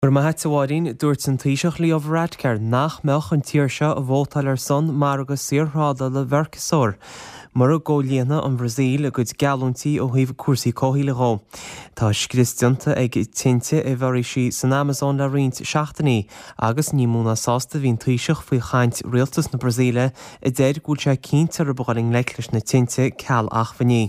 Mar maithe sáirín dúirt san taoiseach Leo Varadkar nach meach an tíir seo a bhótal ar son mar agus siarthráda le bhercasóir. Mar a ggóilíonna an Brazíl a gcuid galúntaí ó thaobh cuasaí cóthaí rá. Tá scristianta ag tinte i bheirí sí san Amazon le riont seachtaí agus ní múna sásta bhín taoiseach faoi chaint rialtas na Brazíle i dtéir gúil sé cinnte ar bháling leiclis na tinte ceall ach faní.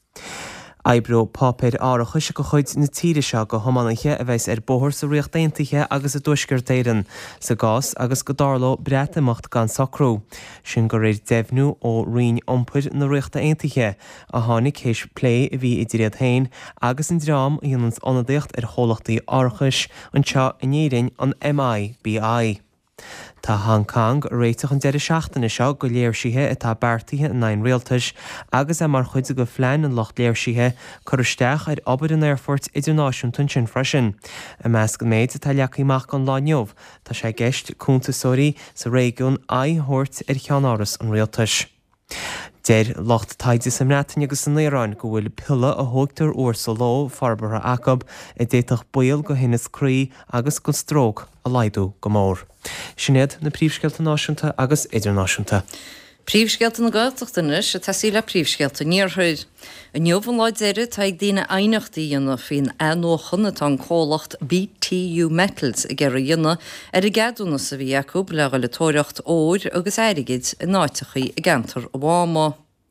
Aibro pápéir áireachas go chuid na tíre seo go thománaithe a bheits ar bóthir sa riocht daontaithe agus a dúisgur téireann sa gás agus go dárló breata mocht gan sacrú. Sin go réir deimhnú ó rion iompair na riochta aontaithe a tháinig céis lé a bhí i dtíad hain agus an drám a dhéanann ionadaocht ar chomhlachtaí áireachas anseo in éireann an MIBI. Tá Hong Kong réiteach an deireadh seachtainna seo go léirsithe atá beartaithe in 9 rialtas agus mar chuide go phlein an locht léirsithe choristeach ar obair an airfort idirnáisiúnta sin freisin. I measc an méid atá leachaíach an láneomh, tá sé gceist cúntasóirí sa réigiún aithort ar cheannáras an rialtas. Déir locht taide sam rátain agus san Éireann go bhfuil pilla a thugtar uair sa lá farbara Acob i déiteach buil go hinnas crí agus go stróg a laidú go mór. Sinéad na príomhscealta náisiúnta agus idirnáisiúnta. Príomhscealta na Gaeltachtanis a tasíle príomhscealta níorthuid. A neomhan láid éire tá ag daoine ainachtaí dhéanana faoin anóchan atá an cólacht BTU Metals a ggéir dhéanana ar i gceadúna sa bhí acu le go le tóireacht óir agus airigid i náitechaí i gceantar Obama.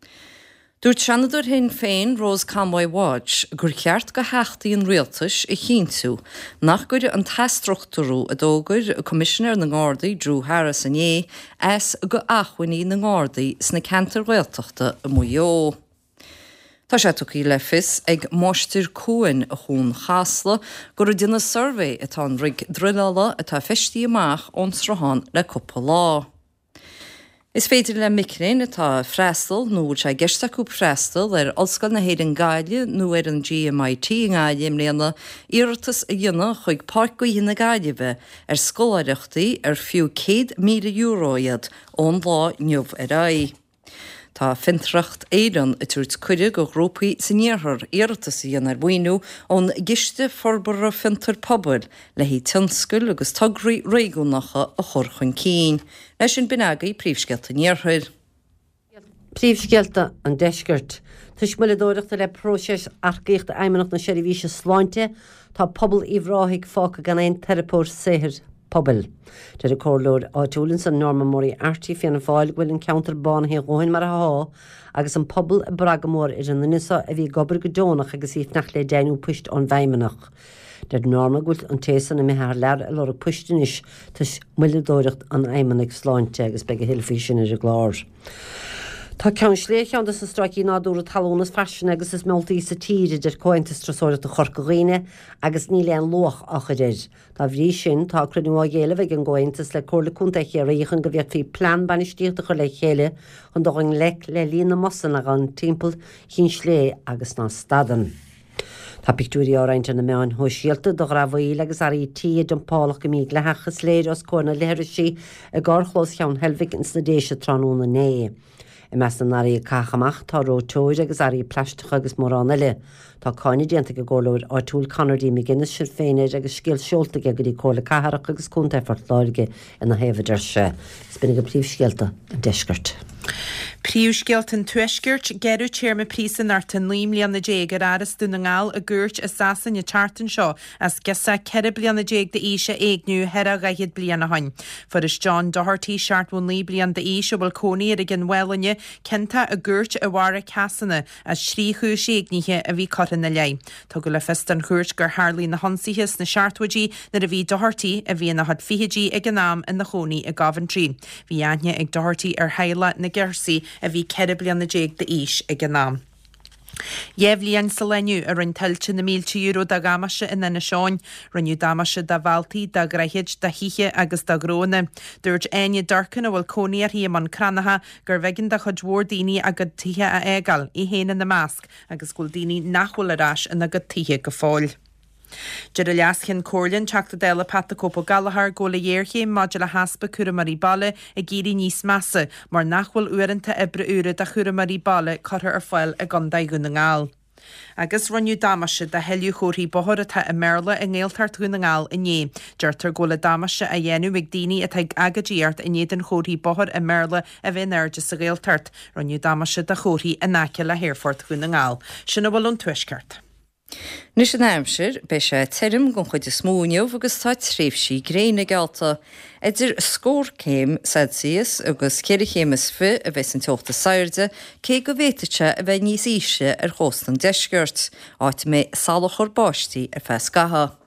Dúirt seanadúir hain féin Rose Conway Watch gur cheart go heachtaí an rialtas i chinsú nach gur an testruchttarú a dógur a commissioner na Gardaí Drew Harris as go achhainní na Gardaí sna cantar rialtachta a muo. Tá sé tuí le fis ag máistir cuain a chun chasla gur a duna survey atá an rig drillala atá feistí amach ón srahan le cúpla lá. Is féidir le micrin atá freistal nó sé geisteachú freistal ar ollscoil na héad an Gaile nó ar an GMIT an Gaile mléana iartas a dhéanana chuig parc go dhéanana Gaileheh ar scoláireachtaí ar fiú €100,000 iad ón lá neamh ar ai. Tá fintracht éireann a tuairt cuide go grópaí sa níorthar iartas a dhéanana ar buinú ón giste forbara fintar pobail le hí tionscail agus tugraí réigiúnacha a chur chun cín. Leis sin binagaí príomhscealta níorthuir. Príomhscealta an deisgurt. Tus muile dóireachta le próses arcaíocht aimimeach na seirbhíse sláinte tá pobl íomhráigh fáca gan éon terapóir séhir pobl. Deir a córlóir áitiúlann san Norma Mórí Artí fianna fáil bhfuil an counter bánaí ghóin mar a há agus an pobl a bragamór ar an nusa a bhí gobar go dónach agus íh nach le déanú puist ón bhaimeach. Deir Norma gúilt an tésan na mithar lear a lora puistinis tus muile dóireacht an aimimeach sláinte agus be go hilfaí sin ar a glár. Tá ceann slécheananta sa straí náúra talónas fashion agus is moltaí sa tíre idir cointas trasóir a chorcaghine agus ní leon loch a chuidir. Tá bhrí sin tá crunú á dhéile bheith an ggóintas le cóla cúntaich ar réchan go bhíad fhí plán banistíochta chu le chéile chun doing le lína mosan a an timppel chin slé agus ná stadan. Tá pictúí áráinte na meán thu síalta do rahhaí agus arí tíad an pálach go míad le hechas léir os cóna leir sí a gárchlós cheann helmhic in snadéise tránúna né. I meas an arí cachamach tá rótóid agus arí pleisteach agus mórrán eile. Tá cáine déanta go ggóir áitiúil Conardí me Guinness sin féidir agus scéal seolta go dtí cóla catharach agus cúnta effort láige ina héhaidir se. Is binnig go príomhscealta an deisgurt. Príomhscealta an tuisgirt geirú tíir me prísan ar tan líam líanana déag ar aras dúna ngáil a gúirt is sasan i chartan seo as gesa ceire blianana déag de íse éagniú hera gaiad blianana hain. For is John Doherty seartún lí blian de íse bhil cónaí ar a gin bhhailne cinnta a gúirt a bhhara casanna as sríú séagníthe a bhí coran na lei. Tá go le fest an chuirt gur Harlí na honsíhis na seartwaidí na a bhí Doherty a bhí na had fihidí ag an nám in na chonaí a Coventry. Bhí aithne ag Doherty ar heile na Gersaí a bhí ceire blianana déag de ís ag an nám. Jevlíon sa leniu a rin tiltte na €1,000 da gamashe in na seáin, rinniu damashe da valtaí da graiheid da hiche agus da gróne. Dúirt aine darcan a bhfuil cóníar hí man cranaha gur bheigin da chudhór daoine a go tithe a égal I héana na másc agus gúil daoine nachhfuil arás in a go tithe go fáil. Jir a leascin cóirlinn teachta déla pata cópa galahar góla dhéirché maidir le haspa cura marí balle a géirí níos massa, mar nachhfuil uaireanta ibre ura da cura marí balle carthar ar fáil a gandaigún na ngáil. Agus runniu damasise de heú chóirí bohar atá a merle a ngéaltartún na ngáil iné. Deirtar gola damasise a dhéanú ag daoine a teag agadíart a néad an chóirí bohar a merle a bheith neirde sa géaltart. Runniu damasise de chóirí a náce le Hairfort chun na ngáil. Sinna bhfuil an tuisceart. Nus an aimsir be sé terim gon chuid is smúneomh agus tá tréfhsí gréine galta. Idir scór céim Celsius agus céirichémas fi a bheits an teochta sairde, cé go bhéiteite a bheith níos íse ar chóstan deisgurt, áit mé salachor báistí ar fes gaha.